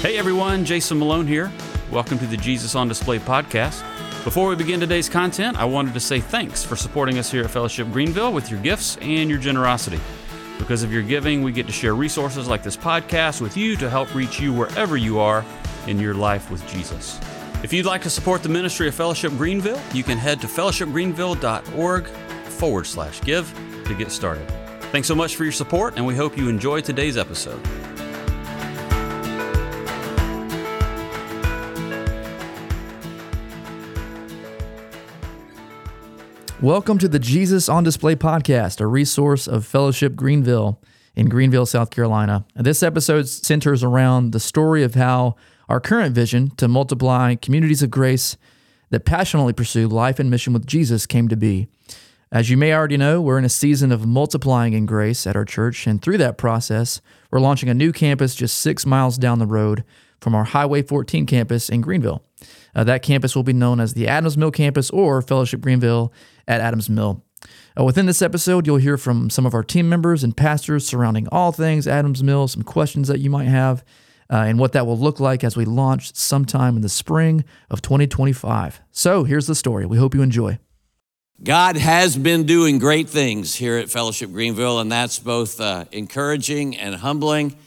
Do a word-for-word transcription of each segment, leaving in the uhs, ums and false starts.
Hey everyone, Jason Malone here. Welcome to the Jesus on Display podcast. Before we begin today's content, I wanted to say thanks for supporting us here at Fellowship Greenville with your gifts and your generosity. Because of your giving, we get to share resources like this podcast with you to help reach you wherever you are in your life with Jesus. If you'd like to support the ministry of Fellowship Greenville, you can head to fellowshipgreenville.org forward slash give to get started. Thanks so much for your support, and we hope you enjoy today's episode. Welcome to the Jesus on Display podcast, a resource of Fellowship Greenville in Greenville, South Carolina. And this episode centers around the story of how our current vision to multiply communities of grace that passionately pursue life and mission with Jesus came to be. As you may already know, we're in a season of multiplying in grace at our church, and through that process, we're launching a new campus just six miles down the road from our Highway fourteen campus in Greenville. Uh, that campus will be known as the Adams Mill campus or Fellowship Greenville at Adams Mill. Uh, within this episode, you'll hear from some of our team members and pastors surrounding all things Adams Mill, some questions that you might have, uh, and what that will look like as we launch sometime in the spring of twenty twenty-five. So here's the story. We hope you enjoy. God has been doing great things here at Fellowship Greenville, and that's both uh, encouraging and humbling.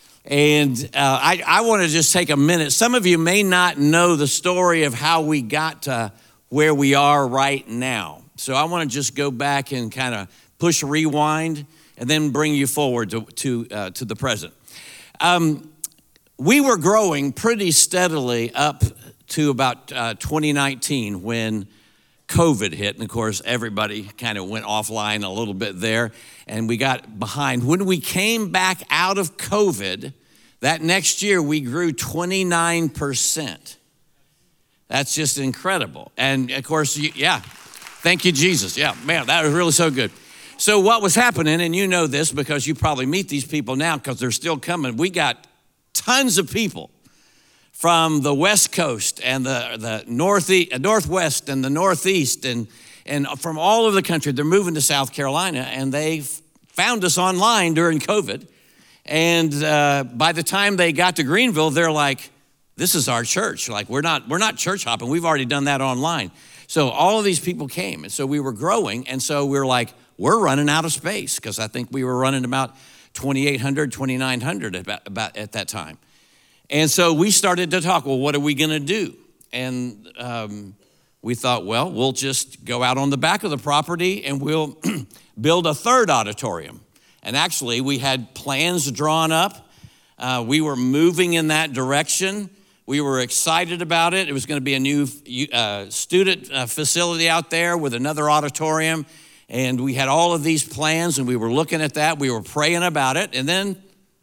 And uh, I, I want to just take a minute. Some of you may not know the story of how we got to where we are right now. So I want to just go back and kind of push rewind and then bring you forward to to, uh, to the present. Um, we were growing pretty steadily up to about uh, twenty nineteen when COVID hit. And of course, everybody kind of went offline a little bit there and we got behind. When we came back out of COVID, that next year we grew twenty-nine percent. That's just incredible. And of course, yeah, thank you, Jesus. Yeah, man, that was really so good. So what was happening, and you know this because you probably meet these people now because they're still coming. We got tons of people from the West Coast and the, the northeast, Northwest and the Northeast and, and from all over the country. They're moving to South Carolina, and they found us online during COVID. And uh, by the time they got to Greenville, they're like, this is our church. Like, we're not, we're not church hopping. We've already done that online. So all of these people came, and so we were growing, and so we were like, we're running out of space, because I think we were running about twenty-eight hundred, twenty-nine hundred about, about at that time. And so we started to talk, well, what are we going to do? And um, we thought, well, we'll just go out on the back of the property and we'll build a third auditorium. And actually, we had plans drawn up. Uh, we were moving in that direction. We were excited about it. It was going to be a new uh, student uh, facility out there with another auditorium. And we had all of these plans, and we were looking at that. We were praying about it. And then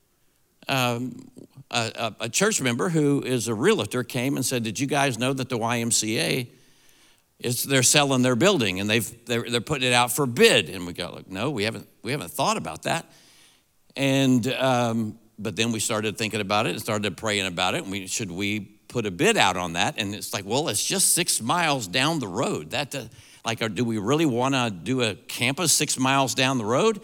um, A, a church member who is a realtor came and said, did you guys know that the Y M C A, is they're selling their building and they've, they're, they're putting it out for bid? And we go, like, no, we haven't, we haven't thought about that. And, um, but then we started thinking about it and started praying about it. And we, should we put a bid out on that? And it's like, well, it's just six miles down the road. That, uh, like, or do we really want to do a campus six miles down the road?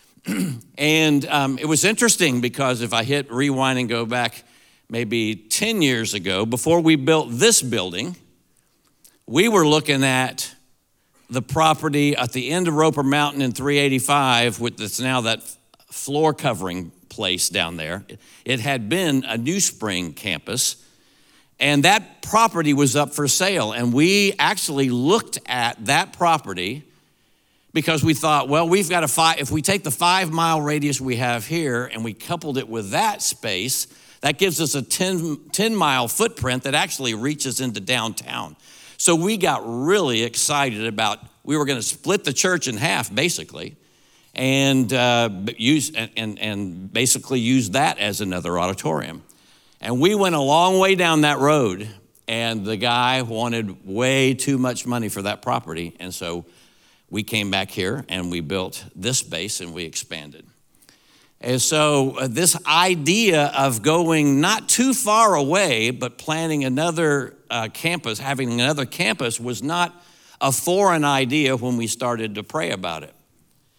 And um, it was interesting because if I hit rewind and go back maybe ten years ago, before we built this building, we were looking at the property at the end of Roper Mountain in three eighty-five, with that's now that floor covering place down there. It had been a New Spring campus, and that property was up for sale. And we actually looked at that property because we thought, well, we've got a five, if we take the five mile radius we have here and we coupled it with that space, that gives us a ten, ten mile footprint that actually reaches into downtown. So we got really excited about, we were gonna split the church in half basically, and uh, use and, and, and basically use that as another auditorium. And we went a long way down that road, and the guy wanted way too much money for that property. And so we came back here and we built this space and we expanded. And so uh, this idea of going not too far away, but planning another uh, campus, having another campus was not a foreign idea when we started to pray about it.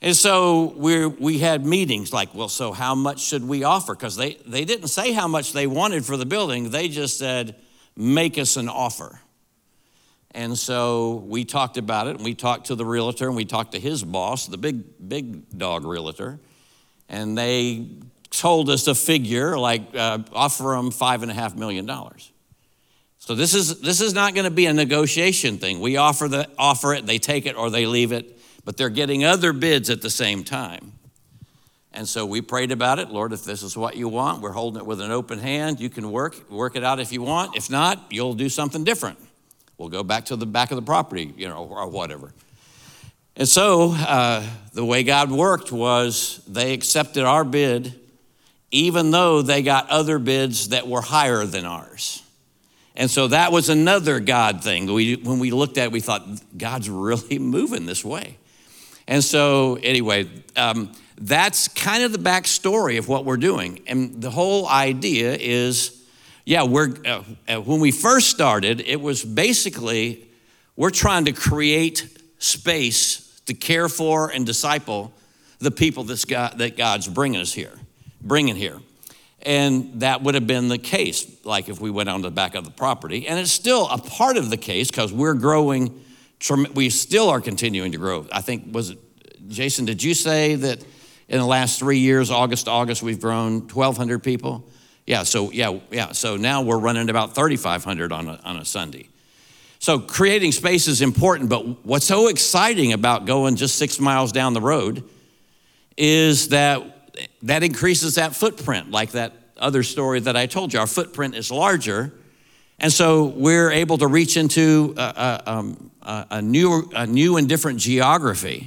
And so we we had meetings like, well, so how much should we offer? Because they, they didn't say how much they wanted for the building. They just said, make us an offer. And so we talked about it, and we talked to the realtor, and we talked to his boss, the big, big dog realtor. And they told us a figure, like uh, offer them five and a half million dollars. So this is this is not going to be a negotiation thing. We offer the offer it, they take it or they leave it, but they're getting other bids at the same time. And so we prayed about it. Lord, if this is what you want, we're holding it with an open hand. You can work work it out if you want. If not, you'll do something different. We'll go back to the back of the property, you know, or whatever. And so uh, the way God worked was they accepted our bid, even though they got other bids that were higher than ours. And so that was another God thing. We, when we looked at it, we thought, God's really moving this way. And so anyway, um, that's kind of the backstory of what we're doing. And the whole idea is, yeah, we're uh, when we first started, it was basically, we're trying to create space to care for and disciple the people that's God, that God's bringing us here, bringing here. And that would have been the case, like if we went on the back of the property. And it's still a part of the case because we're growing, we still are continuing to grow. I think, was it, Jason, did you say that in the last three years, August to August, we've grown twelve hundred people? Yeah, so yeah, yeah. So now we're running about thirty-five hundred on a, on a Sunday. So creating space is important, but what's so exciting about going just six miles down the road is that that increases that footprint, like that other story that I told you. Our footprint is larger, and so we're able to reach into a, a, um, a, a, new, a new and different geography.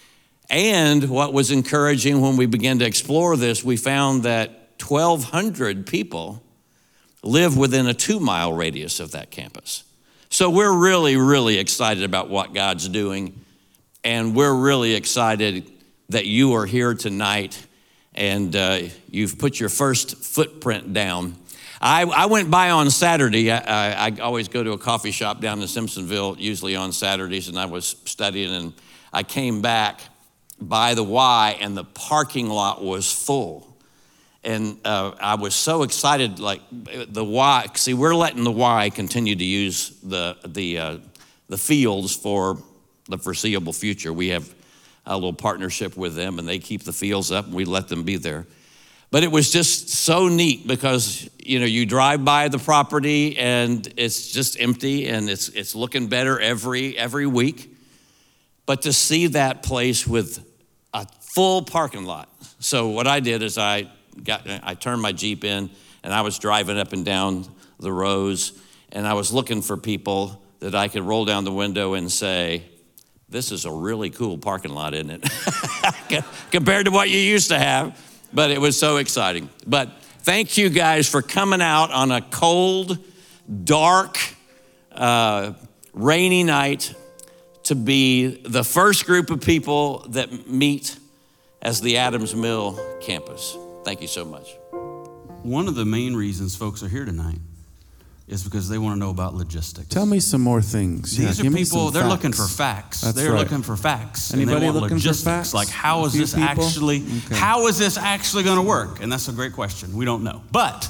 And what was encouraging when we began to explore this, we found that twelve hundred people live within a two-mile radius of that campus. So we're really, really excited about what God's doing, and we're really excited that you are here tonight and uh, you've put your first footprint down. I, I went by on Saturday. I, I, I always go to a coffee shop down in Simpsonville, usually on Saturdays, and I was studying, and I came back by the Y, and the parking lot was full. And uh, I was so excited, like the Y, see, we're letting the Y continue to use the, the, uh, the fields for the foreseeable future. We have a little partnership with them, and they keep the fields up, and we let them be there. But it was just so neat because, you know, you drive by the property and it's just empty, and it's it's looking better every every week. But to see that place with a full parking lot. So what I did is I got I turned my Jeep in, and I was driving up and down the rows, and I was looking for people that I could roll down the window and say, this is a really cool parking lot, isn't it? Compared to what you used to have. But it was so exciting. But thank you guys for coming out on a cold, dark, uh, rainy night to be the first group of people that meet as the Adams Mill campus. Thank you so much. One of the main reasons folks are here tonight is because they want to know about logistics. Tell me some more things. These yeah, are people, they're facts. looking for facts. That's they're right. looking for facts. Anybody and they want looking logistics. for facts? Like, how is this people? actually, okay. how is this actually going to work? And that's a great question. We don't know. But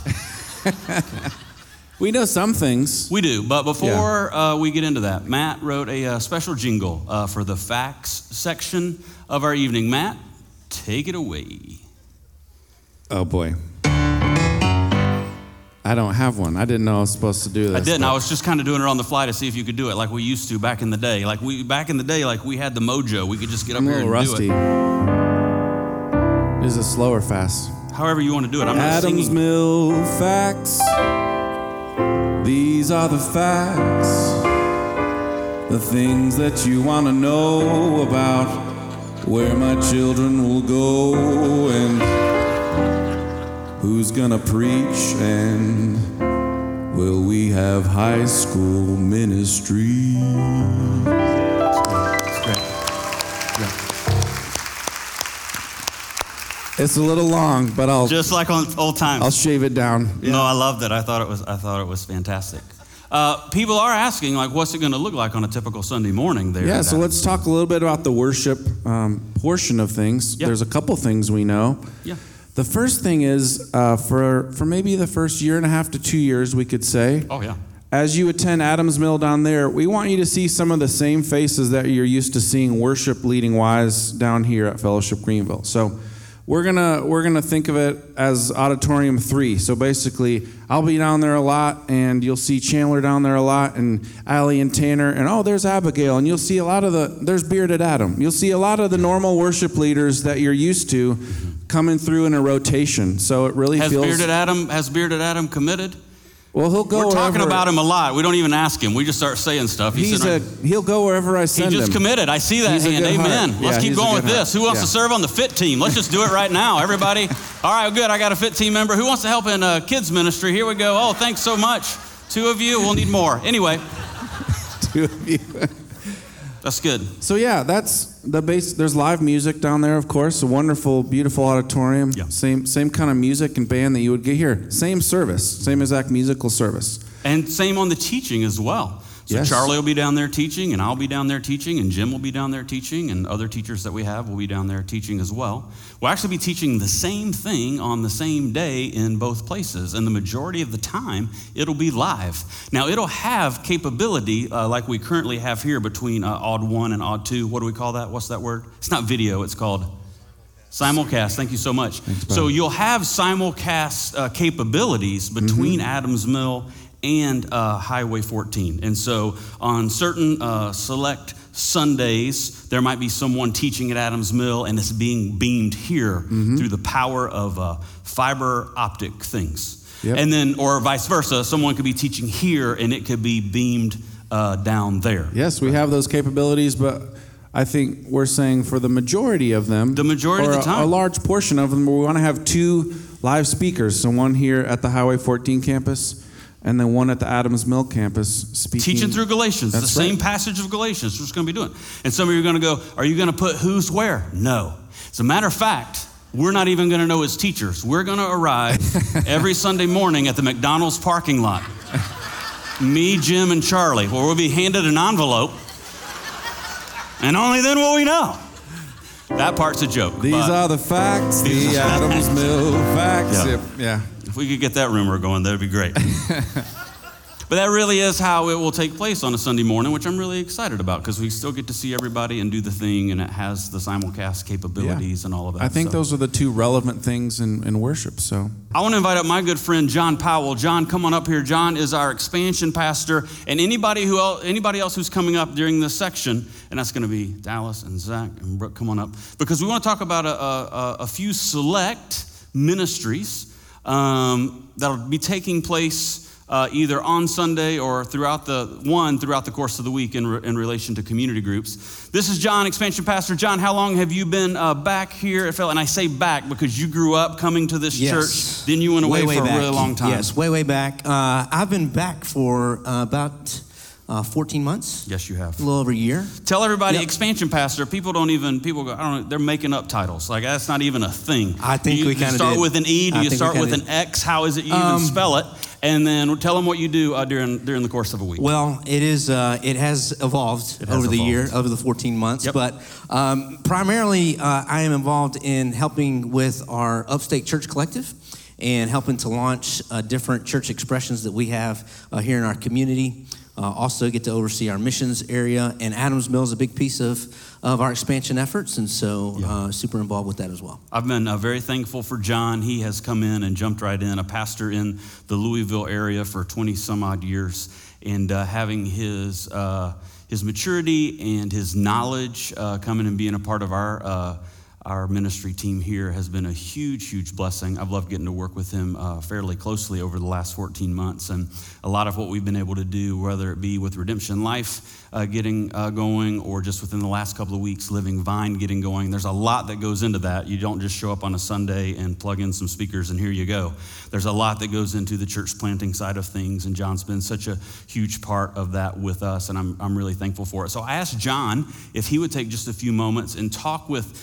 we know some things. We do. But before yeah. uh, we get into that, Matt wrote a uh, special jingle uh, for the facts section of our evening. Matt, take it away. Oh, boy. I don't have one. I didn't know I was supposed to do this. I didn't. I was just kind of doing it on the fly to see if you could do it like we used to back in the day. Like we back in the day, like we had the mojo. We could just get up I'm here and rusty. do it. Is it slow or fast? However you want to do it. I'm not Adams singing. Mill facts. These are the facts. The things that you want to know about where my children will go and who's gonna preach, and will we have high school ministry? That's great. Yeah. It's a little long, but I'll just like on old times. I'll shave it down. Yeah. No, I loved it. I thought it was I thought it was fantastic. Uh, people are asking, like, what's it going to look like on a typical Sunday morning there? Yeah, so let's talk a little bit about the worship um, portion of things. Yeah. There's a couple things we know. Yeah. The first thing is uh, for for maybe the first year and a half to two years, we could say. Oh, yeah. As you attend Adams Mill down there, we want you to see some of the same faces that you're used to seeing worship leading wise down here at Fellowship Greenville. So we're gonna we're gonna think of it as Auditorium three. So basically, I'll be down there a lot, and you'll see Chandler down there a lot, and Allie and Tanner, and oh, there's Abigail, and you'll see a lot of the there's Bearded Adam. You'll see a lot of the normal worship leaders that you're used to coming through in a rotation. So it really Has feels. Bearded Adam has Bearded Adam committed? Well, he'll go. We're talking wherever- about him a lot. We don't even ask him. We just start saying stuff. He's sitting a right- he'll go wherever I He send just him. committed. I see that He's a hand. good Amen. heart. Let's Yeah, keep he's a going good with heart. this. Who wants Yeah. to serve on the fit team? Let's just do it right now, everybody. All right, good. I got a fit team member. Who wants to help in uh, kids ministry? Here we go. Oh, thanks so much. Two of you. We'll need more. Anyway, Two of you. that's good. So yeah, that's the base. There's live music down there, of course. A wonderful, beautiful auditorium. Yeah. Same same kind of music and band that you would get here. Same service. Same exact musical service. And same on the teaching as well. So Yes. Charlie will be down there teaching, and I'll be down there teaching, and Jim will be down there teaching, and other teachers that we have will be down there teaching as well. We'll actually be teaching the same thing on the same day in both places, and the majority of the time, it'll be live. Now, it'll have capability uh, like we currently have here between uh, Odd one and Odd two. What do we call that? What's that word? It's not video, it's called simulcast. Thank you so much. Thanks, so you'll have simulcast uh, capabilities between Mm-hmm. Adams Mill and uh, Highway fourteen. And so on certain uh, select Sundays, there might be someone teaching at Adams Mill, and it's being beamed here Mm-hmm. through the power of uh, fiber optic things. Yep. And then, or vice versa, someone could be teaching here, and it could be beamed uh, down there. Yes, we have those capabilities, but I think we're saying for the majority of them, The majority or of the a- time. a large portion of them, we want to have two live speakers. So one here at the Highway fourteen campus, and then one at the Adams Mill campus speaking. Teaching through Galatians, the That's same right. passage of Galatians, we're just going to be doing. And some of you are going to go, are you going to put who's where? No. As a matter of fact, we're not even going to know as teachers. We're going to arrive every Sunday morning at the McDonald's parking lot. Me, Jim, and Charlie, where we'll be handed an envelope, and only then will we know. That part's a joke. These but are the facts, These the are- Adams Mill facts. Yeah. Yep, yeah. If we could get that rumor going, that'd be great. But that really is how it will take place on a Sunday morning, which I'm really excited about because we still get to see everybody and do the thing, and it has the simulcast capabilities and all of that. I think so. those are the two relevant things in, in worship. So I want to invite up my good friend John Powell. John, come on up here. John is our expansion pastor, and anybody who el- anybody else who's coming up during this section, and that's going to be Dallas and Zach and Brooke. Come on up because we want to talk about a, a, a few select ministries um, that'll be taking place. Uh, either on Sunday or throughout the one throughout the course of the week in, re, in relation to community groups. This is John, expansion pastor. John, how long have you been uh, back here at Fel? And I say back because you grew up coming to this Yes. church, then you went away way, way for back. a really long time. Yes, way, way back. Uh, I've been back for uh, about uh, fourteen months, Yes, you have. a little over a year. Tell everybody, Yep. expansion pastor. People don't even people go. I don't know. They're making up titles. Like that's not even a thing. I think Do you, we do you kinda start did. with an E. Do I you think we start with kinda an X? How is it you Um, even spell it? And then tell them what you do uh, during during the course of a week. Well, it is. Uh, it has evolved It has over the year, evolved. over the fourteen months. Yep. But um, primarily, uh, I am involved in helping with our Upstate Church Collective and helping to launch uh, different church expressions that we have uh, here in our community. Uh, also get to oversee our missions area, and Adams Mill is a big piece of, of our expansion efforts, and so uh, super involved with that as well. I've been uh, very thankful for John. He has come in and jumped right in, a pastor in the Louisville area for twenty some odd years, and uh, having his uh, his maturity and his knowledge uh, coming and being a part of our uh, our ministry team here has been a huge, huge blessing. I've loved getting to work with him uh, fairly closely over the last fourteen months, and a lot of what we've been able to do, whether it be with Redemption Life uh, getting uh, going, or just within the last couple of weeks, Living Vine getting going. There's a lot that goes into that. You don't just show up on a Sunday and plug in some speakers and here you go. There's a lot that goes into the church planting side of things, and John's been such a huge part of that with us, and I'm, I'm really thankful for it. So I asked John if he would take just a few moments and talk with just a couple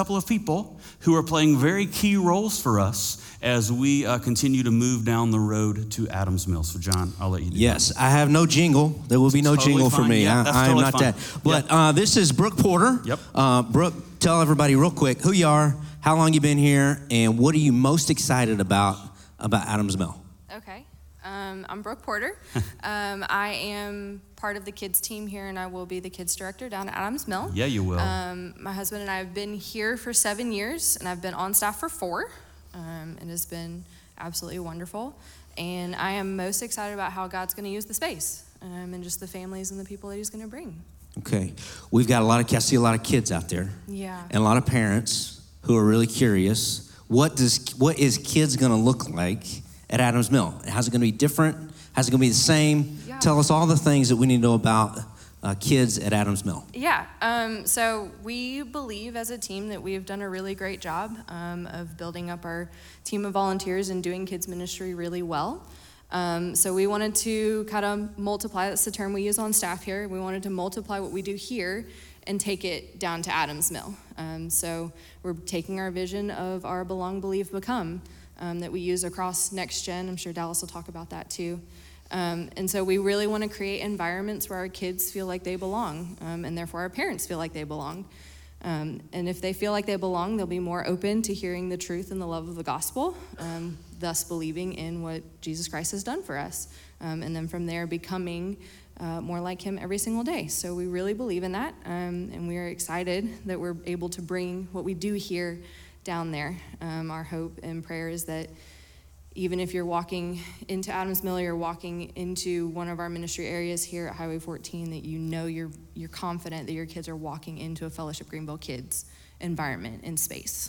couple of people who are playing very key roles for us as we uh, continue to move down the road to Adams Mill. So, John, I'll let you do Yes, that. I have no jingle. There will be no Totally jingle for fine. me. Yeah, I, that's I am totally not fine. that. But Yep. uh, this is Brooke Porter. Yep. Uh, Brooke, tell everybody real quick who you are, how long you've been here, and what are you most excited about about Adams Mill? Okay. Um, I'm Brooke Porter. um, I am part of the kids team here, and I will be the kids director down at Adams Mill. Yeah, you will. Um, my husband and I have been here for seven years, and I've been on staff for four. Um, it has been absolutely wonderful. And I am most excited about how God's going to use the space um, and just the families and the people that he's going to bring. Okay. We've got a lot of, I see a lot of kids out there. Yeah. And a lot of parents who are really curious. What does what is kids going to look like at Adams Mill? How's it going to be different? How's it going to be the same? Yeah. Tell us all the things that we need to know about uh, kids at Adams Mill. Yeah, um, so we believe as a team that we have done a really great job um, of building up our team of volunteers and doing kids ministry really well. Um, so we wanted to kind of multiply, that's the term we use on staff here, we wanted to multiply what we do here and take it down to Adams Mill. Um, so we're taking our vision of our belong, believe, become um, that we use across Next Gen. I'm sure Dallas will talk about that too. Um, and so we really want to create environments where our kids feel like they belong, um, and therefore our parents feel like they belong. Um, and if they feel like they belong, they'll be more open to hearing the truth and the love of the gospel, um, thus believing in what Jesus Christ has done for us. Um, and then from there, becoming uh, more like him every single day. So we really believe in that, um, and we are excited that we're able to bring what we do here down there. Um, our hope and prayer is that even if you're walking into Adams Mill, you're walking into one of our ministry areas here at Highway fourteen, that you know you're you're confident that your kids are walking into a Fellowship Greenville Kids environment and space.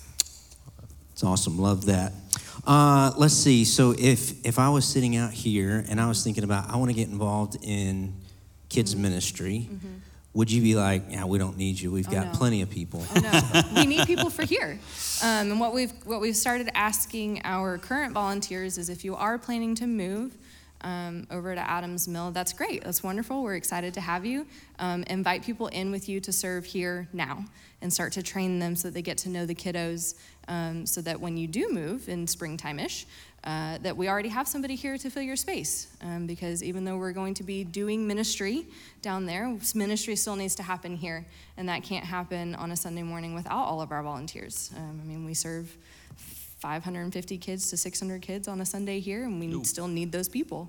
It's awesome. Love that. Uh, let's see. So if if I was sitting out here and I was thinking about, I want to get involved in kids Mm-hmm. ministry, Mm-hmm. would you be like, yeah, we don't need you. We've Oh, got no. plenty of people. Oh, no. We need people for here. Um, and what we've what we've started asking our current volunteers is, if you are planning to move um, over to Adams Mill, that's great. That's wonderful. We're excited to have you. Um, invite people in with you to serve here now and start to train them so that they get to know the kiddos, um, so that when you do move in springtime-ish, Uh, that we already have somebody here to fill your space. Um, because even though we're going to be doing ministry down there, ministry still needs to happen here. And that can't happen on a Sunday morning without all of our volunteers. Um, I mean, we serve five hundred fifty kids to six hundred kids on a Sunday here, and we Ooh. still need those people.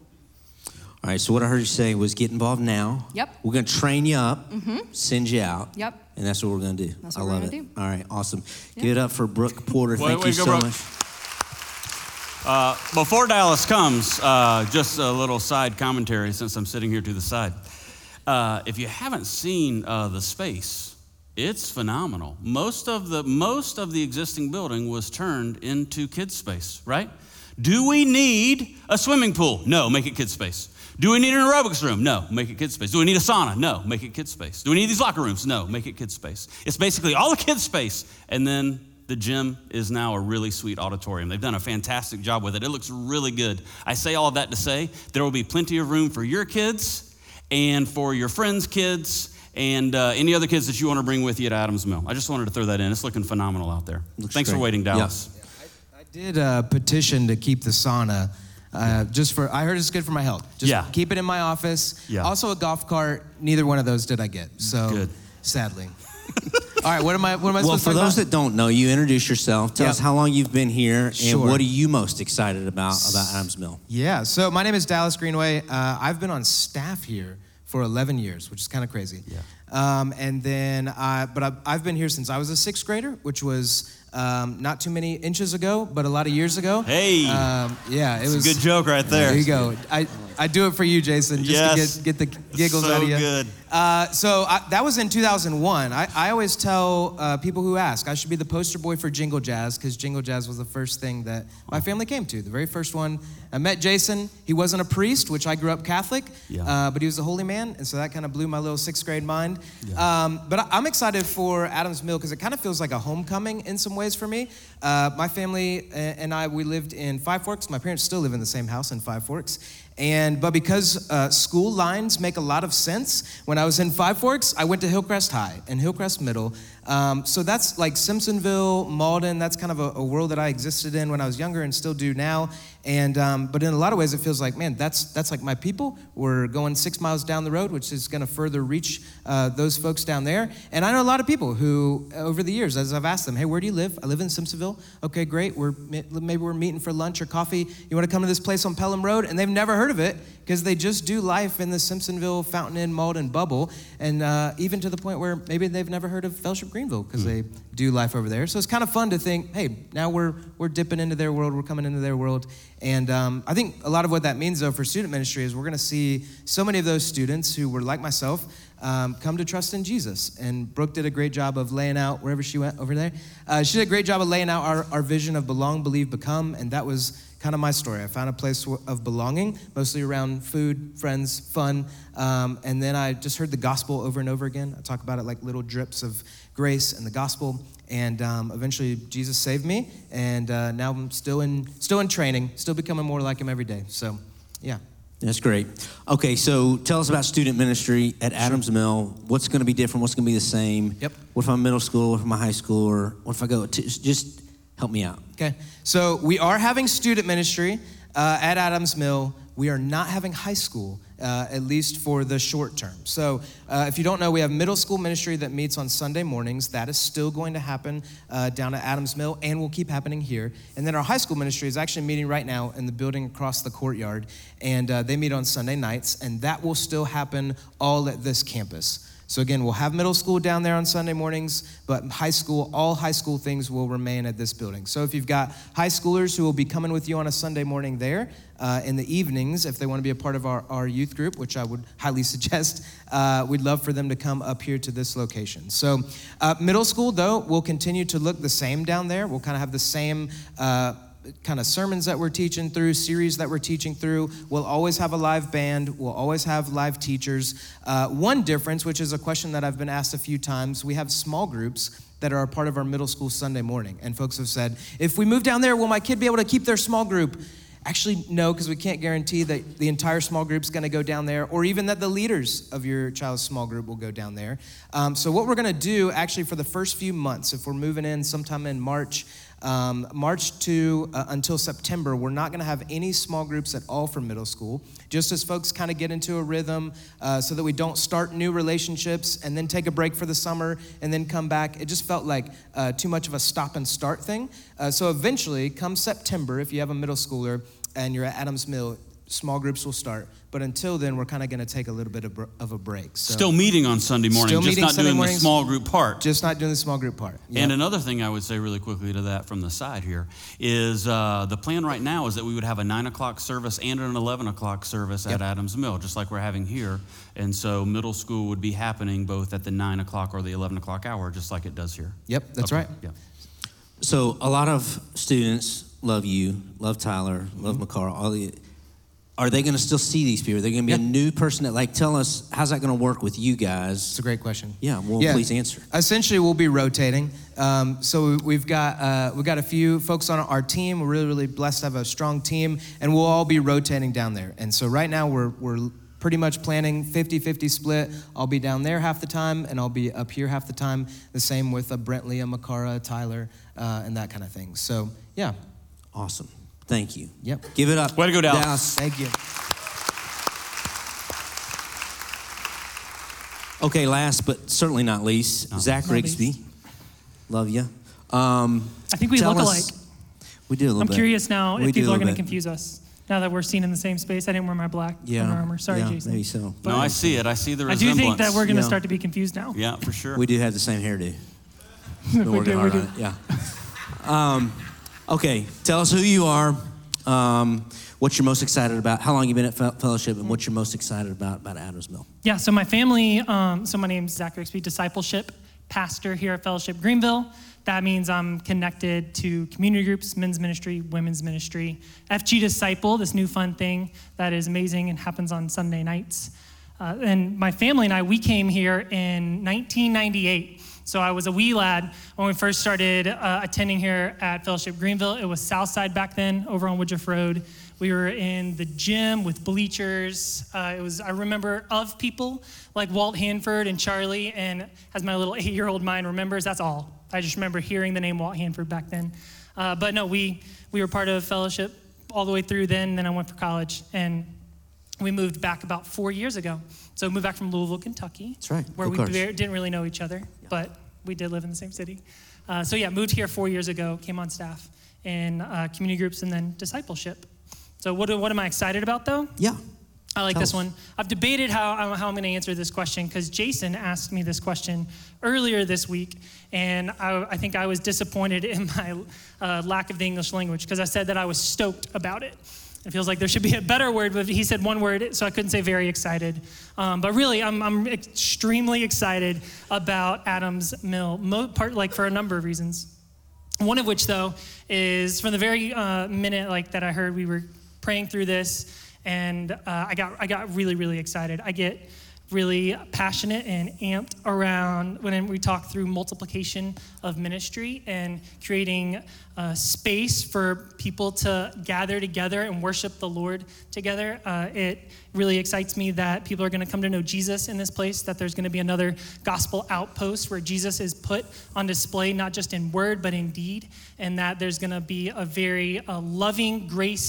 All right, so what I heard you say was get involved now. Yep. We're going to train you up, Mm-hmm. send you out. Yep. And that's what we're going to do. That's I what we're love gonna it. do. All right, awesome. Yeah. Give it up for Brooke Porter. Way- Thank way you to go, so Brooke. much. Uh, before Dallas comes, uh, just a little side commentary since I'm sitting here to the side. Uh, if you haven't seen uh, the space, it's phenomenal. Most of the most of the existing building was turned into kids space, right? Do we need a swimming pool? No, make it kids space. Do we need an aerobics room? No, make it kids space. Do we need a sauna? No, make it kids space. Do we need these locker rooms? No, make it kids space. It's basically all the kids space, and then the gym is now a really sweet auditorium. They've done a fantastic job with it. It looks really good. I say all of that to say there will be plenty of room for your kids and for your friends' kids and uh, any other kids that you want to bring with you at Adams Mill. I just wanted to throw that in. It's looking phenomenal out there. Looks Thanks great. for waiting, Dallas. I did uh, petition to keep the sauna, uh, just for, I heard it's good for my health. Just Yeah. keep it in my office. Yeah. Also a golf cart, neither one of those did I get, so Good. sadly. All right, what am I, what am I Well, supposed for to talk those about? that don't know, you introduce yourself. Tell Yeah. us how long you've been here, and Sure. what are you most excited about about Adams Mill? Yeah, so my name is Dallas Greenway. Uh, I've been on staff here for eleven years, which is kind of crazy. Yeah. Um, and then, I, but I've, I've been here since I was a sixth grader, which was um, not too many inches ago, but a lot of years ago. Hey. Um, yeah, it It's was a good joke right there. There you go. I, I do it for you, Jason, just Yes. to get, get the giggles So out of you. good. Uh, so I, that was in two thousand one. I, I always tell uh, people who ask, I should be the poster boy for Jingle Jazz, because Jingle Jazz was the first thing that my family came to, the very first one. I met Jason. He wasn't a priest, which I grew up Catholic, Yeah. uh, but he was a holy man, and so that kind of blew my little sixth grade mind. Yeah. Um, but I, I'm excited for Adams Mill because it kind of feels like a homecoming in some ways for me. Uh, my family and I, we lived in Five Forks. My parents still live in the same house in Five Forks. And but because uh, school lines make a lot of sense, when I was in Five Forks, I went to Hillcrest High and Hillcrest Middle. Um, so that's like Simpsonville, Malden, that's kind of a, a world that I existed in when I was younger and still do now. And um, but in a lot of ways, it feels like, man, that's that's like my people. We're going six miles down the road, which is going to further reach uh, those folks down there. And I know a lot of people who, over the years, as I've asked them, hey, where do you live? I live in Simpsonville. Okay, great. We're maybe we're meeting for lunch or coffee. You want to come to this place on Pelham Road? And they've never heard of it because they just do life in the Simpsonville, Fountain Inn, Malden bubble, and uh, even to the point where maybe they've never heard of Fellowship Greenville because mm. they do life over there. So it's kind of fun to think, hey, now we're we're dipping into their world. We're coming into their world. And um, I think a lot of what that means, though, for student ministry is we're going to see so many of those students who were like myself um, come to trust in Jesus. And Brooke did a great job of laying out, wherever she went over there, uh, she did a great job of laying out our, our vision of belong, believe, become. And that was kind of my story. I found a place of belonging, mostly around food, friends, fun. Um, and then I just heard the gospel over and over again. I talk about it like little drips of grace and the gospel. And um, eventually Jesus saved me, and uh, now I'm still in still in training, still becoming more like him every day. So, yeah. That's great. Okay, so tell us about student ministry at Adams Mill. What's going to be different? What's going to be the same? Yep. What if I'm middle school? What if I'm high school? Or what if I go to, just help me out. Okay, so we are having student ministry uh, at Adams Mill. We are not having high school, uh, at least for the short term. So uh, if you don't know, we have middle school ministry that meets on Sunday mornings. That is still going to happen uh, down at Adams Mill and will keep happening here. And then our high school ministry is actually meeting right now in the building across the courtyard. And uh, they meet on Sunday nights, and that will still happen all at this campus. So again, we'll have middle school down there on Sunday mornings, but high school, all high school things will remain at this building. So if you've got high schoolers who will be coming with you on a Sunday morning there, uh, in the evenings, if they want to be a part of our, our youth group, which I would highly suggest, uh, we'd love for them to come up here to this location. So uh, middle school, though, will continue to look the same down there. We'll kind of have the same uh, kind of sermons that we're teaching through, series that we're teaching through. We'll always have a live band. We'll always have live teachers. Uh, one difference, which is a question that I've been asked a few times, we have small groups that are a part of our middle school Sunday morning. And folks have said, if we move down there, will my kid be able to keep their small group? Actually, no, because we can't guarantee that the entire small group's going to go down there, or even that the leaders of your child's small group will go down there. Um, so what we're going to do, actually, for the first few months, if we're moving in sometime in March, Um, March to uh, until September, we're not going to have any small groups at all for middle school, just as folks kind of get into a rhythm uh, so that we don't start new relationships and then take a break for the summer and then come back. It just felt like uh, too much of a stop and start thing. Uh, so eventually, come September, if you have a middle schooler and you're at Adams Mill, small groups will start. But until then, we're kind of going to take a little bit of, of a break. So, still meeting on Sunday morning, still just not Sunday doing mornings, the small group part. Just not doing the small group part. Yep. And another thing I would say really quickly to that from the side here is uh, the plan right now is that we would have a nine o'clock service and an eleven o'clock service yep. at Adams Mill, just like we're having here. And so middle school would be happening both at the nine o'clock or the eleven o'clock hour, just like it does here. Yep, that's okay. right. Yeah. So a lot of students love you, love Tyler, love mm-hmm. Makara, all the. Are they going to still see these people? Are they going to be yep. a new person that, like, tell us, how's that going to work with you guys? It's a great question. Yeah, well, yeah. please answer. Essentially, we'll be rotating. Um, so we've got uh, we've got a few folks on our team. We're really, really blessed to have a strong team, and we'll all be rotating down there. And so right now, we're we're pretty much planning fifty-fifty split. I'll be down there half the time, and I'll be up here half the time. The same with a Brentley, a Makara, Tyler, uh, and that kind of thing. So, yeah. Awesome. Thank you. Yep. Give it up. Way to go, Dallas. Dallas. Thank you. Okay, last but certainly not least, oh. Zach Rigsby. Love you. Um, I think we look alike. We do a little I'm bit. I'm curious now we if people are going to bit. confuse us. Now that we're seen in the same space, I didn't wear my black yeah. Under Armour. Sorry, yeah, Jason. Maybe so. But no, I see it. I see the resemblance. I do think that we're going to yeah. start to be confused now. Yeah, for sure. We do have the same hairdo. We're working do, hard we on it. Yeah. Um, okay, tell us who you are. Um, what you're most excited about? How long you been at Fellowship, and what you're most excited about about Adams Mill? Yeah. So my family. Um, so my name's Zach Rigsby, discipleship pastor here at Fellowship Greenville. That means I'm connected to community groups, men's ministry, women's ministry. F G Disciple, this new fun thing that is amazing and happens on Sunday nights. Uh, and my family and I, we came here in nineteen ninety-eight. So I was a wee lad when we first started uh, attending here at Fellowship Greenville. It was Southside back then, over on Woodruff Road. We were in the gym with bleachers. Uh, it was, I remember of people like Walt Hanford and Charlie, and as my little eight-year-old mind remembers, that's all. I just remember hearing the name Walt Hanford back then. Uh, but no, we we were part of Fellowship all the way through then. Then I went for college, and we moved back about four years ago. So we moved back from Louisville, Kentucky. That's right. Where Of we course. bar- didn't really know each other, Yeah. but we did live in the same city. Uh, so yeah, moved here four years ago, came on staff in uh, community groups and then discipleship. So what, what am I excited about, though? Yeah. I like Tell this us. one. I've debated how, how I'm going to answer this question because Jason asked me this question earlier this week, and I, I think I was disappointed in my uh, lack of the English language because I said that I was stoked about it. It feels like there should be a better word, but he said one word, so I couldn't say very excited. Um, but really, I'm, I'm extremely excited about Adams Mill, mo- part like for a number of reasons. One of which, though, is from the very uh, minute like that I heard we were praying through this, and uh, I got I got really really excited. I get really passionate and amped around when we talk through multiplication of ministry and creating a space for people to gather together and worship the Lord together. Uh, it really excites me that people are going to come to know Jesus in this place, that there's going to be another gospel outpost where Jesus is put on display, not just in word, but in deed, and that there's going to be a very uh, loving,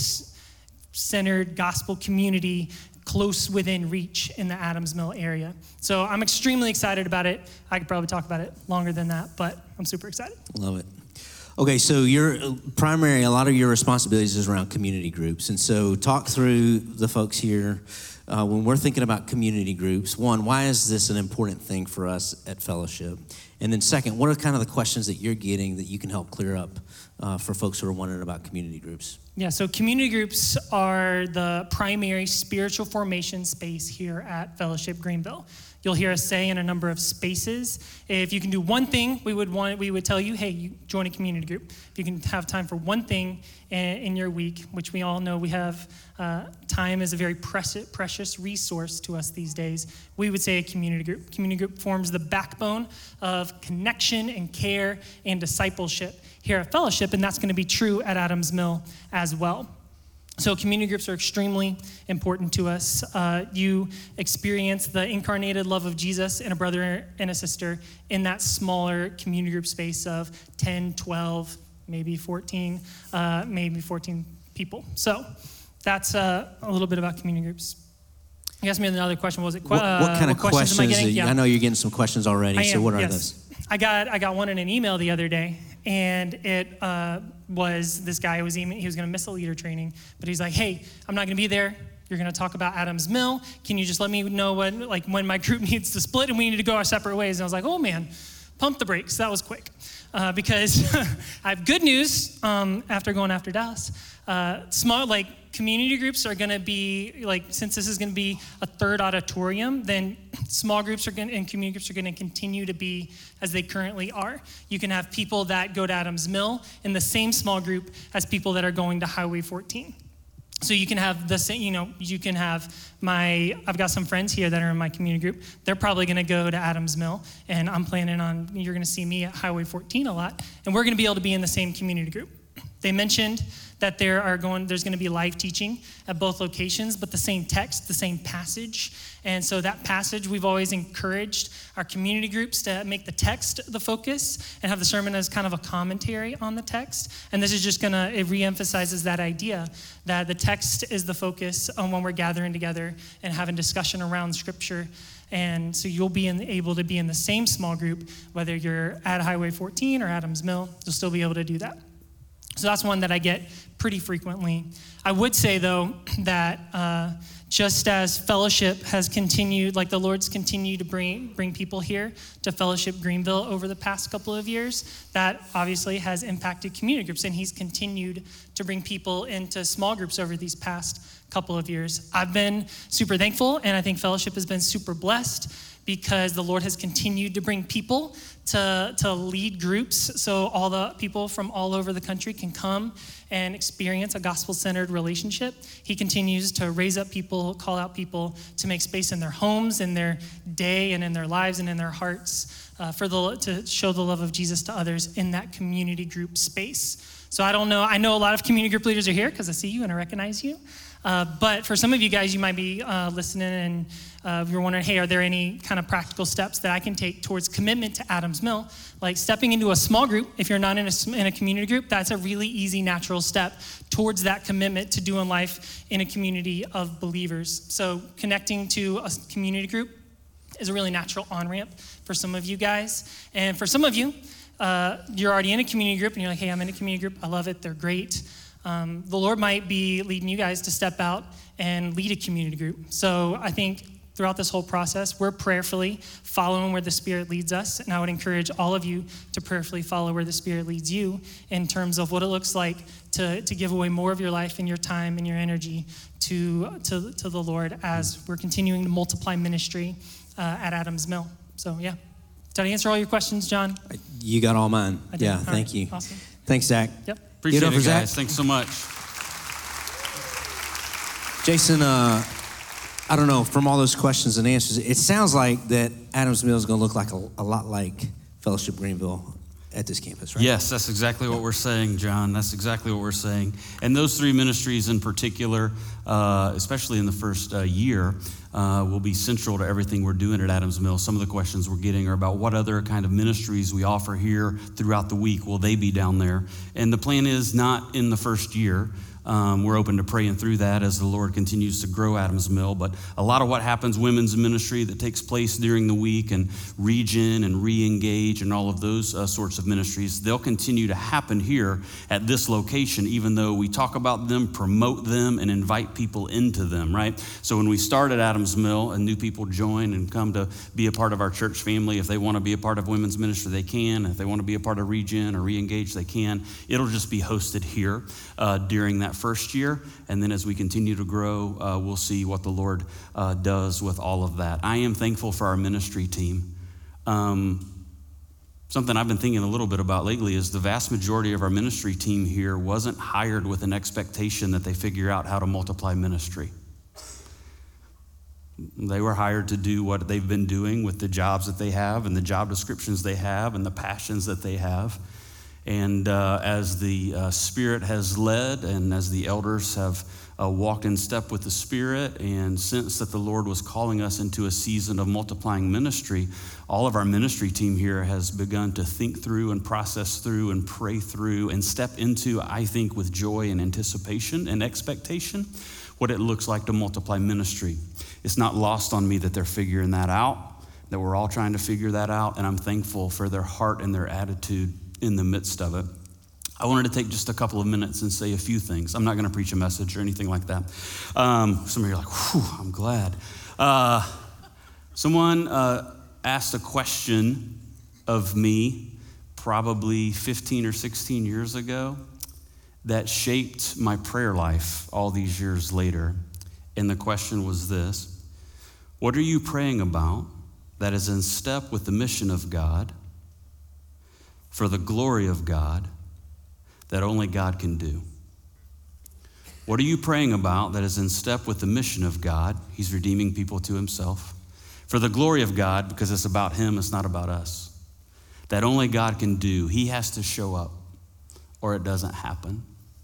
grace-centered gospel community close within reach in the Adams Mill area. So I'm extremely excited about it. I could probably talk about it longer than that, but I'm super excited. Love it. Okay, so your primary, a lot of your responsibilities is around community groups. And so talk through the folks here. Uh, when we're thinking about community groups, one, why is this an important thing for us at Fellowship? And then second, what are kind of the questions that you're getting that you can help clear up uh, for folks who are wondering about community groups? Yeah, so community groups are the primary spiritual formation space here at Fellowship Greenville. You'll hear us say in a number of spaces, if you can do one thing, we would want, we would tell you, hey, you join a community group. If you can have time for one thing in, in your week, which we all know we have, uh, time is a very precious, precious resource to us these days, we would say a community group. Community group forms the backbone of connection and care and discipleship here at Fellowship, and that's going to be true at Adams Mill as well. So community groups are extremely important to us. Uh, you experience the incarnated love of Jesus and a brother and a sister in that smaller community group space of ten, twelve, maybe fourteen, uh, maybe fourteen people. So that's uh, a little bit about community groups. You asked me another question. What was it? What, Uh, what kind of what questions? am I getting? that you- Yeah. I know you're getting some questions already, I so am, what are yes. those? I got I got one in an email the other day, and it uh, was this guy who was email, he was going to miss a leader training, but he's like, "Hey, I'm not going to be there. You're going to talk about Adams Mill. Can you just let me know when like when my group needs to split and we need to go our separate ways?" And I was like, "Oh man, pump the brakes." That was quick, uh, because I have good news. Um, after going after Dallas, uh, small like community groups are going to be like since this is going to be a third auditorium, then small groups are going and community groups are going to continue to be as they currently are. You can have people that go to Adams Mill in the same small group as people that are going to Highway fourteen. So you can have the same, you know, you can have my, I've got some friends here that are in my community group. They're probably going to go to Adams Mill, and I'm planning on, you're going to see me at Highway fourteen a lot, and we're going to be able to be in the same community group. They mentioned that there are going, there's going to be live teaching at both locations, but the same text, the same passage. And so that passage, we've always encouraged our community groups to make the text the focus and have the sermon as kind of a commentary on the text. And this is just going to, it reemphasizes that idea that the text is the focus on when we're gathering together and having discussion around Scripture. And so you'll be in, able to be in the same small group, whether you're at Highway fourteen or Adams Mill, you'll still be able to do that. So that's one that I get pretty frequently. I would say, though, that uh, just as Fellowship has continued, like the Lord's continued to bring bring people here to Fellowship Greenville over the past couple of years, that obviously has impacted community groups, and he's continued to bring people into small groups over these past couple of years. I've been super thankful, and I think Fellowship has been super blessed because the Lord has continued to bring people to, to lead groups so all the people from all over the country can come and experience a gospel-centered relationship. He continues to raise up people, call out people to make space in their homes, in their day, and in their lives, and in their hearts uh, for the to show the love of Jesus to others in that community group space. So I don't know, I know a lot of community group leaders are here because I see you and I recognize you. Uh, but for some of you guys, you might be uh, listening and uh, you're wondering, hey, are there any kind of practical steps that I can take towards commitment to Adams Mill? Like stepping into a small group, if you're not in a, in a community group, that's a really easy, natural step towards that commitment to doing life in a community of believers. So connecting to a community group is a really natural on-ramp for some of you guys. And for some of you, uh, you're already in a community group and you're like, hey, I'm in a community group. I love it. They're great. Um, the Lord might be leading you guys to step out and lead a community group. So I think throughout this whole process, we're prayerfully following where the Spirit leads us. And I would encourage all of you to prayerfully follow where the Spirit leads you in terms of what it looks like to, to give away more of your life and your time and your energy to, to, to the Lord as we're continuing to multiply ministry uh, at Adams Mill. So yeah. Did I answer all your questions, John? You got all mine. I did. Yeah, All thank right. you. Awesome. Thanks, Zach. Yep. Appreciate Give it it, up for guys. Zach. Thanks so much. Jason, uh, I don't know, from all those questions and answers, it sounds like that Adams Mill is going to look like a, a lot like Fellowship Greenville at this campus, right? Yes, that's exactly what we're saying, John. That's exactly what we're saying. And those three ministries in particular, uh, especially in the first uh, year, uh, will be central to everything we're doing at Adams Mill. Some of the questions we're getting are about what other kind of ministries we offer here throughout the week. Will they be down there? And the plan is not in the first year. Um, we're open to praying through that as the Lord continues to grow Adams Mill. But a lot of what happens, women's ministry that takes place during the week and region and re-engage and all of those uh, sorts of ministries, they'll continue to happen here at this location, even though we talk about them, promote them, and invite people into them, right? So when we start at Adams Mill and new people join and come to be a part of our church family, if they want to be a part of women's ministry, they can. If they want to be a part of region or re-engage, they can. It'll just be hosted here uh, during that first year, and then as we continue to grow, uh, we'll see what the Lord uh, does with all of that. I am thankful for our ministry team. Um, something I've been thinking a little bit about lately is the vast majority of our ministry team here wasn't hired with an expectation that they figure out how to multiply ministry. They were hired to do what they've been doing with the jobs that they have and the job descriptions they have and the passions that they have. And uh, as the uh, Spirit has led and as the elders have uh, walked in step with the Spirit and sensed that the Lord was calling us into a season of multiplying ministry, all of our ministry team here has begun to think through and process through and pray through and step into, I think, with joy and anticipation and expectation, what it looks like to multiply ministry. It's not lost on me that they're figuring that out, that we're all trying to figure that out, and I'm thankful for their heart and their attitude in the midst of it. I wanted to take just a couple of minutes and say a few things. I'm not going to preach a message or anything like that. Um, some of you are like, whew, I'm glad. Uh, someone uh, asked a question of me probably fifteen or sixteen years ago that shaped my prayer life all these years later. And the question was this: what are you praying about that is in step with the mission of God, for the glory of God, that only God can do? What are you praying about that is in step with the mission of God? He's redeeming people to himself. For the glory of God, because it's about him, it's not about us. That only God can do. He has to show up or it doesn't happen.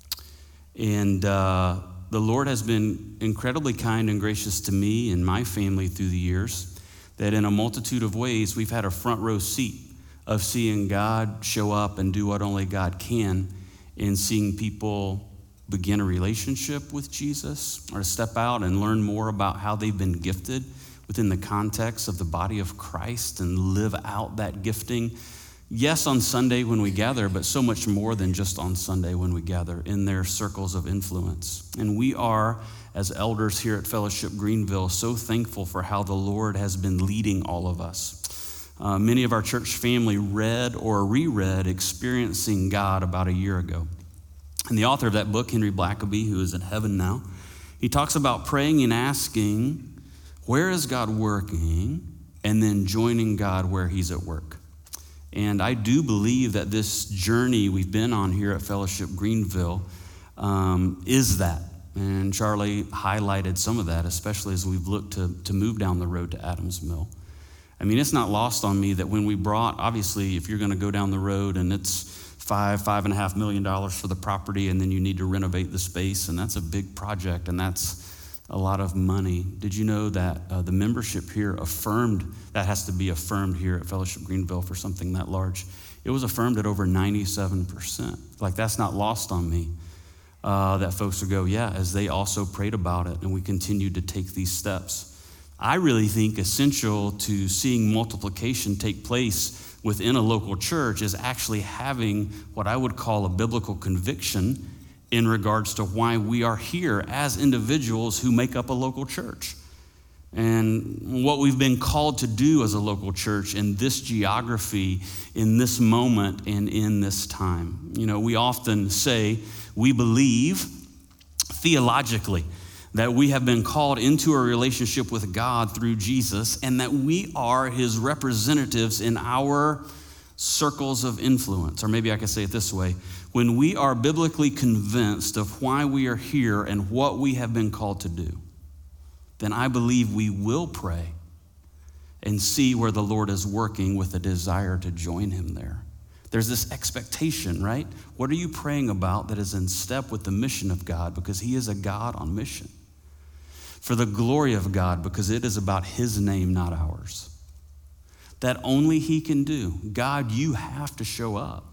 And uh, the Lord has been incredibly kind and gracious to me and my family through the years, that in a multitude of ways, we've had a front row seat of seeing God show up and do what only God can, and seeing people begin a relationship with Jesus or step out and learn more about how they've been gifted within the context of the body of Christ and live out that gifting. Yes, on Sunday when we gather, but so much more than just on Sunday when we gather in their circles of influence. And we are, as elders here at Fellowship Greenville, so thankful for how the Lord has been leading all of us. Uh, many of our church family read or reread Experiencing God about a year ago. And the author of that book, Henry Blackaby, who is in heaven now, he talks about praying and asking, where is God working and then joining God where he's at work. And I do believe that this journey we've been on here at Fellowship Greenville um, is that. And Charlie highlighted some of that, especially as we've looked to, to move down the road to Adams Mill. I mean, it's not lost on me that when we brought, obviously, if you're going to go down the road and it's five, five and a half million dollars for the property, and then you need to renovate the space, and that's a big project, and that's a lot of money. Did you know that uh, the membership here affirmed, that has to be affirmed here at Fellowship Greenville for something that large. It was affirmed at over ninety-seven percent. Like, that's not lost on me. Uh, that folks would go, yeah, as they also prayed about it, and we continued to take these steps. I really think essential to seeing multiplication take place within a local church is actually having what I would call a biblical conviction in regards to why we are here as individuals who make up a local church. And what we've been called to do as a local church in this geography, in this moment, and in this time. You know, we often say we believe theologically that we have been called into a relationship with God through Jesus, and that we are his representatives in our circles of influence. Or maybe I could say it this way: when we are biblically convinced of why we are here and what we have been called to do, then I believe we will pray and see where the Lord is working with a desire to join him there. There's this expectation, right? What are you praying about that is in step with the mission of God? Because he is a God on mission. For the glory of God, because it is about his name, not ours. That only he can do. God, you have to show up.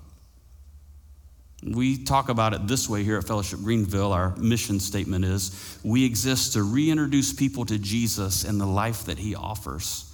We talk about it this way here at Fellowship Greenville. Our mission statement is, we exist to reintroduce people to Jesus and the life that he offers.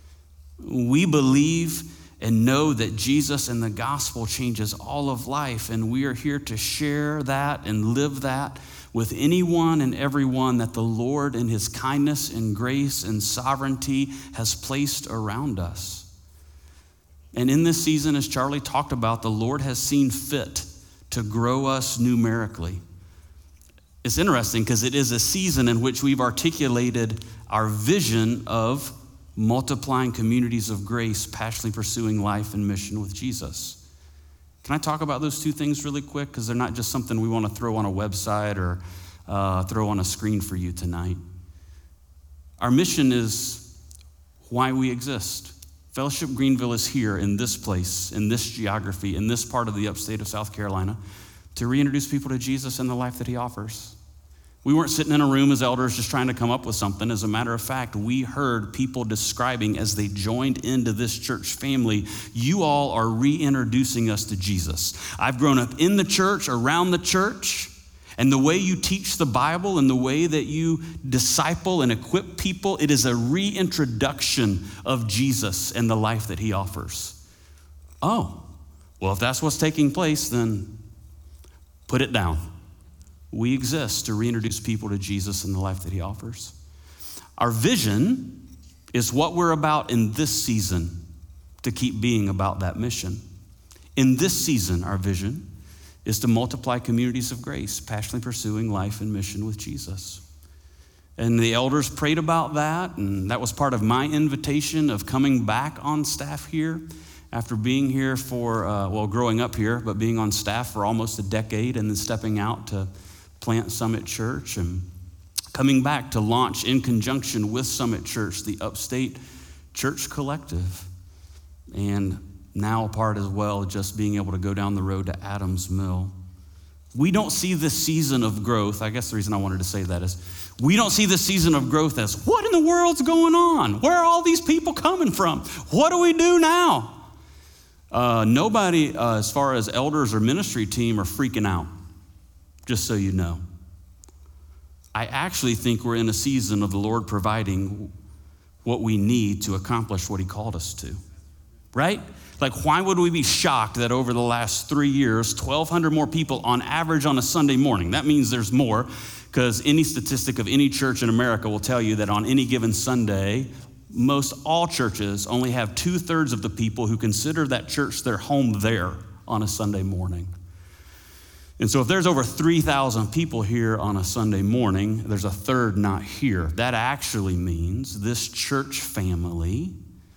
We believe and know that Jesus and the gospel changes all of life, and we are here to share that and live that with anyone and everyone that the Lord in his kindness and grace and sovereignty has placed around us. And in this season, as Charlie talked about, the Lord has seen fit to grow us numerically. It's interesting because it is a season in which we've articulated our vision of multiplying communities of grace, passionately pursuing life and mission with Jesus. Can I talk about those two things really quick? Because they're not just something we want to throw on a website or uh, throw on a screen for you tonight. Our mission is why we exist. Fellowship Greenville is here in this place, in this geography, in this part of the upstate of South Carolina, to reintroduce people to Jesus and the life that he offers. We weren't sitting in a room as elders just trying to come up with something. As a matter of fact, we heard people describing as they joined into this church family, you all are reintroducing us to Jesus. I've grown up in the church, around the church, and the way you teach the Bible and the way that you disciple and equip people, it is a reintroduction of Jesus and the life that he offers. Oh, well, if that's what's taking place, then put it down. We exist to reintroduce people to Jesus and the life that he offers. Our vision is what we're about in this season, to keep being about that mission. In this season, our vision is to multiply communities of grace, passionately pursuing life and mission with Jesus. And the elders prayed about that, and that was part of my invitation of coming back on staff here after being here for, uh, well, growing up here, but being on staff for almost a decade and then stepping out to plant Summit Church and coming back to launch in conjunction with Summit Church, the Upstate Church Collective. And now a part as well, just being able to go down the road to Adams Mill. We don't see this season of growth. I guess the reason I wanted to say that is we don't see this season of growth as, what in the world's going on? Where are all these people coming from? What do we do now? Uh, nobody, uh, as far as elders or ministry team, are freaking out, just so you know. I actually think we're in a season of the Lord providing what we need to accomplish what he called us to, right? Like, why would we be shocked that over the last three years, twelve hundred more people on average on a Sunday morning? That means there's more, because any statistic of any church in America will tell you that on any given Sunday, most all churches only have two-thirds of the people who consider that church their home there on a Sunday morning. And so if there's over three thousand people here on a Sunday morning, there's a third not here. That actually means this church family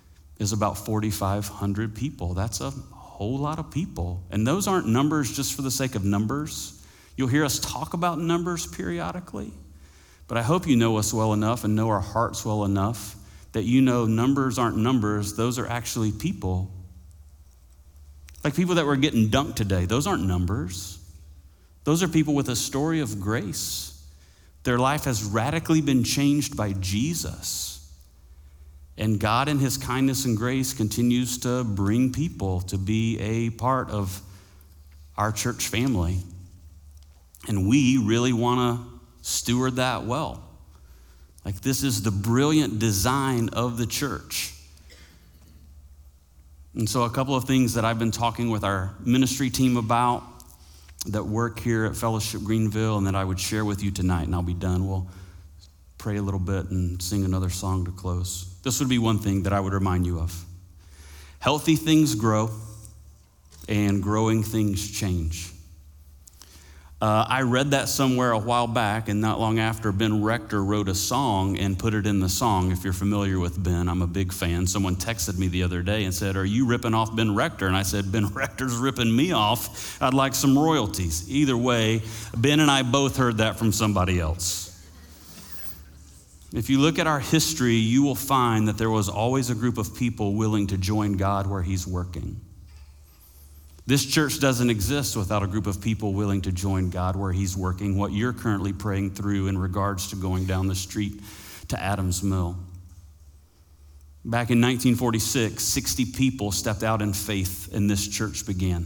is about forty-five hundred people. That's a whole lot of people. And those aren't numbers just for the sake of numbers. You'll hear us talk about numbers periodically, but I hope you know us well enough and know our hearts well enough that you know numbers aren't numbers. Those are actually people. Like people that were getting dunked today, those aren't numbers. Those are people with a story of grace. Their life has radically been changed by Jesus. And God in his kindness and grace continues to bring people to be a part of our church family. And we really want to steward that well. Like this is the brilliant design of the church. And so a couple of things that I've been talking with our ministry team about that work here at Fellowship Greenville and that I would share with you tonight, and I'll be done. We'll pray a little bit and sing another song to close. This would be one thing that I would remind you of. Healthy things grow and growing things change. Uh, I read that somewhere a while back, and not long after, Ben Rector wrote a song and put it in the song. If you're familiar with Ben, I'm a big fan. Someone texted me the other day and said, "Are you ripping off Ben Rector?" And I said, "Ben Rector's ripping me off. I'd like some royalties." Either way, Ben and I both heard that from somebody else. If you look at our history, you will find that there was always a group of people willing to join God where he's working. This church doesn't exist without a group of people willing to join God where he's working, what you're currently praying through in regards to going down the street to Adams Mill. Back in nineteen forty-six, sixty people stepped out in faith and this church began.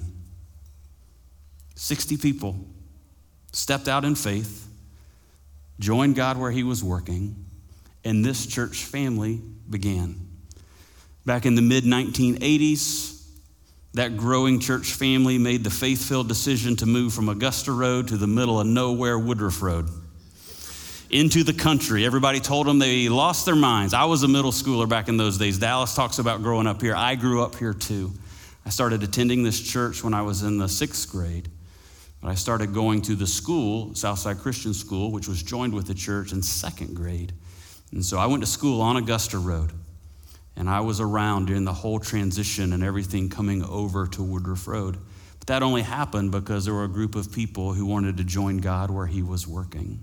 sixty people stepped out in faith, joined God where he was working, and this church family began. Back in the mid nineteen eighties, that growing church family made the faith-filled decision to move from Augusta Road to the middle of nowhere, Woodruff Road, into the country. Everybody told them they lost their minds. I was a middle schooler back in those days. Dallas talks about growing up here. I grew up here too. I started attending this church when I was in the sixth grade. But I started going to the school, Southside Christian School, which was joined with the church in second grade. And so I went to school on Augusta Road. And I was around during the whole transition and everything coming over to Woodruff Road. But that only happened because there were a group of people who wanted to join God where he was working.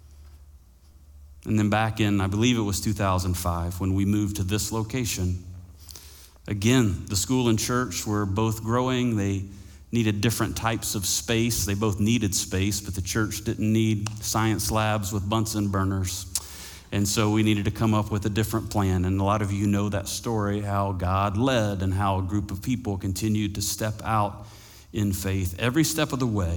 And then back in, I believe it was two thousand five, when we moved to this location, again, the school and church were both growing. They needed different types of space. They both needed space, but the church didn't need science labs with Bunsen burners. And so we needed to come up with a different plan. And a lot of you know that story, how God led and how a group of people continued to step out in faith. Every step of the way,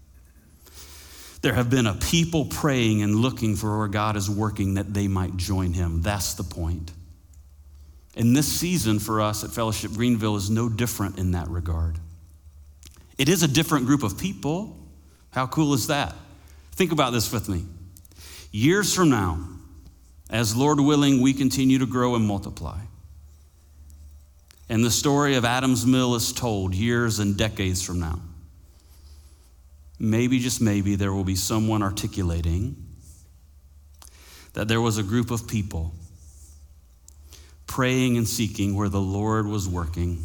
there have been a people praying and looking for where God is working that they might join him. That's the point. And this season for us at Fellowship Greenville is no different in that regard. It is a different group of people. How cool is that? Think about this with me. Years from now, as Lord willing, we continue to grow and multiply. And the story of Adams Mill is told years and decades from now. Maybe, just maybe, there will be someone articulating that there was a group of people praying and seeking where the Lord was working,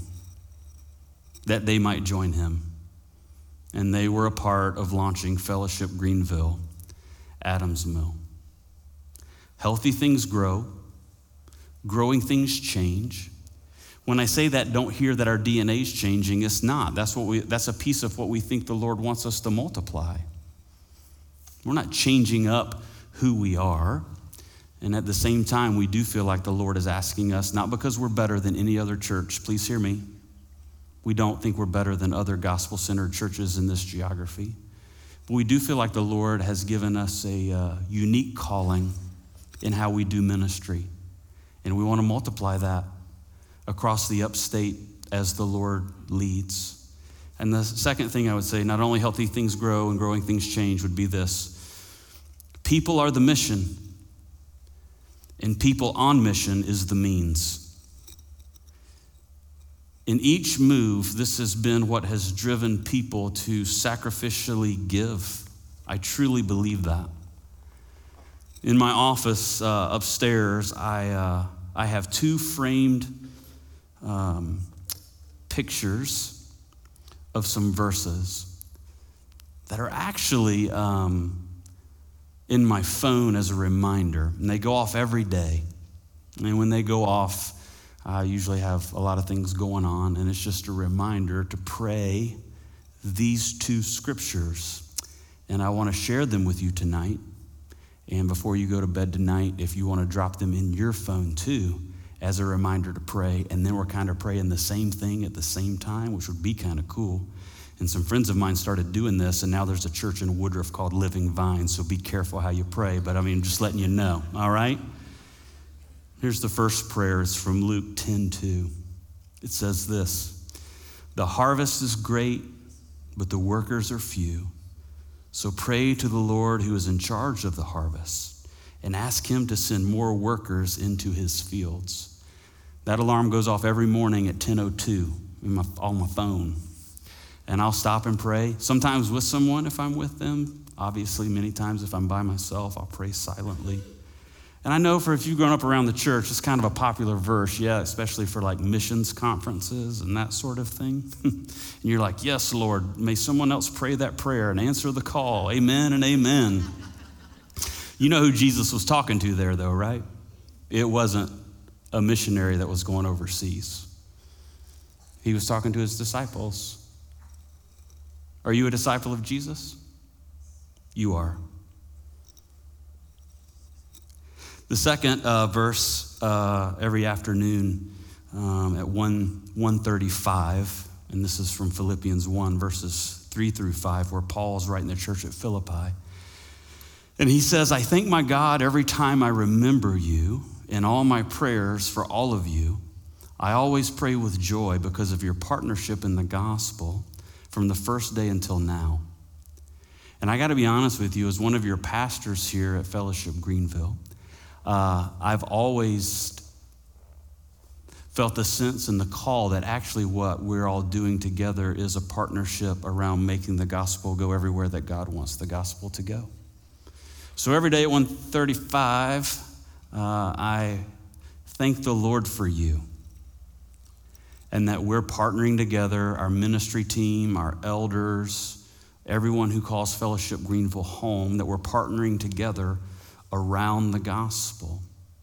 that they might join him. And they were a part of launching Fellowship Greenville, Adams Mill. Healthy things grow, growing things change. When I say that, don't hear that our D N A is changing. It's not. That's what we. That's a piece of what we think the Lord wants us to multiply. We're not changing up who we are. And at the same time, we do feel like the Lord is asking us, not because we're better than any other church. Please hear me. We don't think we're better than other gospel-centered churches in this geography. But we do feel like the Lord has given us a uh, unique calling in how we do ministry. And we want to multiply that across the upstate as the Lord leads. And the second thing I would say, not only healthy things grow and growing things change, would be this. People are the mission, and people on mission is the means. In each move, this has been what has driven people to sacrificially give. I truly believe that. In my office uh, upstairs, I uh, I have two framed um, pictures of some verses that are actually um, in my phone as a reminder. And they go off every day. And when they go off, I usually have a lot of things going on, and it's just a reminder to pray these two scriptures. And I want to share them with you tonight. And before you go to bed tonight, if you want to drop them in your phone too, as a reminder to pray. And then we're kind of praying the same thing at the same time, which would be kind of cool. And some friends of mine started doing this, and now there's a church in Woodruff called Living Vine, so be careful how you pray. But I mean, just letting you know, all right? Here's the first prayer. It's from Luke ten two. It says this: "The harvest is great, but the workers are few. So pray to the Lord who is in charge of the harvest and ask him to send more workers into his fields." That alarm goes off every morning at ten oh two on my phone. And I'll stop and pray, sometimes with someone if I'm with them. Obviously, many times if I'm by myself, I'll pray silently. And I know for if you've grown up around the church, it's kind of a popular verse, yeah, especially for like missions conferences and that sort of thing. And you're like, yes, Lord, may someone else pray that prayer and answer the call. Amen and amen. You know who Jesus was talking to there, though, right? It wasn't a missionary that was going overseas. He was talking to his disciples. Are you a disciple of Jesus? You are. The second uh, verse uh, every afternoon um, at one thirty-five, and this is from Philippians one, verses three through five, where Paul is writing the church at Philippi. And he says, "I thank my God every time I remember you in all my prayers for all of you. I always pray with joy because of your partnership in the gospel from the first day until now." And I got to be honest with you, as one of your pastors here at Fellowship Greenville, Uh, I've always felt the sense and the call that actually what we're all doing together is a partnership around making the gospel go everywhere that God wants the gospel to go. So every day at one thirty-five, uh, I thank the Lord for you, and that we're partnering together, our ministry team, our elders, everyone who calls Fellowship Greenville home, that we're partnering together around the gospel.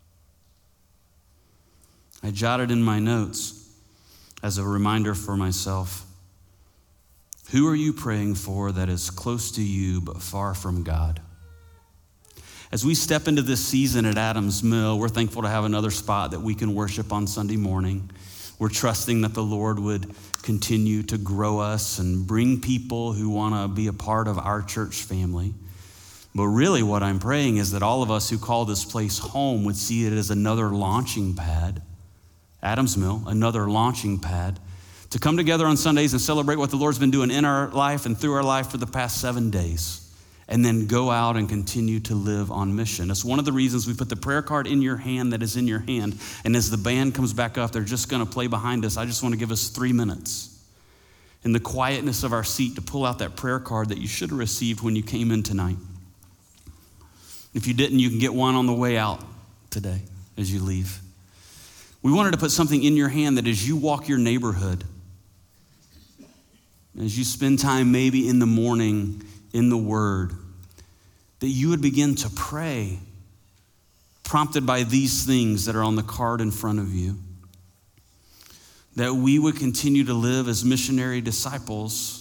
I jotted in my notes as a reminder for myself, who are you praying for that is close to you but far from God? As we step into this season at Adams Mill, we're thankful to have another spot that we can worship on Sunday morning. We're trusting that the Lord would continue to grow us and bring people who want to be a part of our church family. But really what I'm praying is that all of us who call this place home would see it as another launching pad, Adams Mill, another launching pad, to come together on Sundays and celebrate what the Lord's been doing in our life and through our life for the past seven days, and then go out and continue to live on mission. It's one of the reasons we put the prayer card in your hand that is in your hand. And as the band comes back up, they're just gonna play behind us. I just wanna give us three minutes in the quietness of our seat to pull out that prayer card that you should have received when you came in tonight. If you didn't, you can get one on the way out today as you leave. We wanted to put something in your hand that as you walk your neighborhood, as you spend time maybe in the morning in the Word, that you would begin to pray, prompted by these things that are on the card in front of you, that we would continue to live as missionary disciples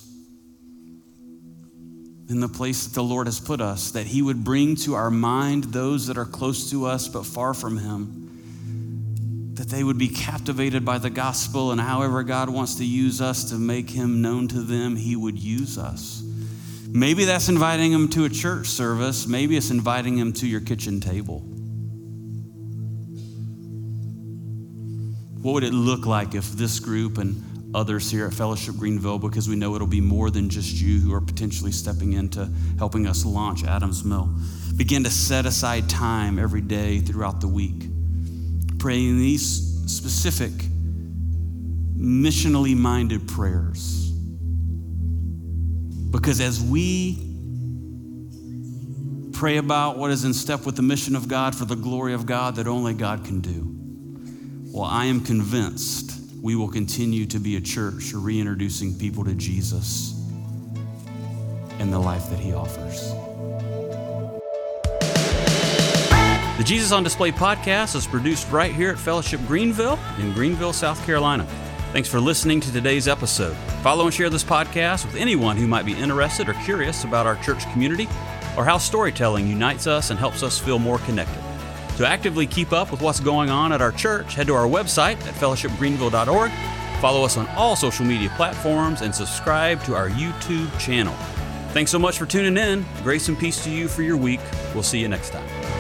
in the place that the Lord has put us, that he would bring to our mind those that are close to us but far from him, that they would be captivated by the gospel, and however God wants to use us to make him known to them, he would use us. Maybe that's inviting them to a church service. Maybe it's inviting them to your kitchen table. What would it look like if this group and others here at Fellowship Greenville, because we know it'll be more than just you who are potentially stepping into helping us launch Adams Mill, begin to set aside time every day throughout the week, praying these specific, missionally minded prayers. Because as we pray about what is in step with the mission of God for the glory of God that only God can do, well, I am convinced we will continue to be a church reintroducing people to Jesus and the life that he offers. The Jesus on Display podcast is produced right here at Fellowship Greenville in Greenville, South Carolina. Thanks for listening to today's episode. Follow and share this podcast with anyone who might be interested or curious about our church community or how storytelling unites us and helps us feel more connected. To actively keep up with what's going on at our church, head to our website at fellowship greenville dot org, follow us on all social media platforms, and subscribe to our YouTube channel. Thanks so much for tuning in. Grace and peace to you for your week. We'll see you next time.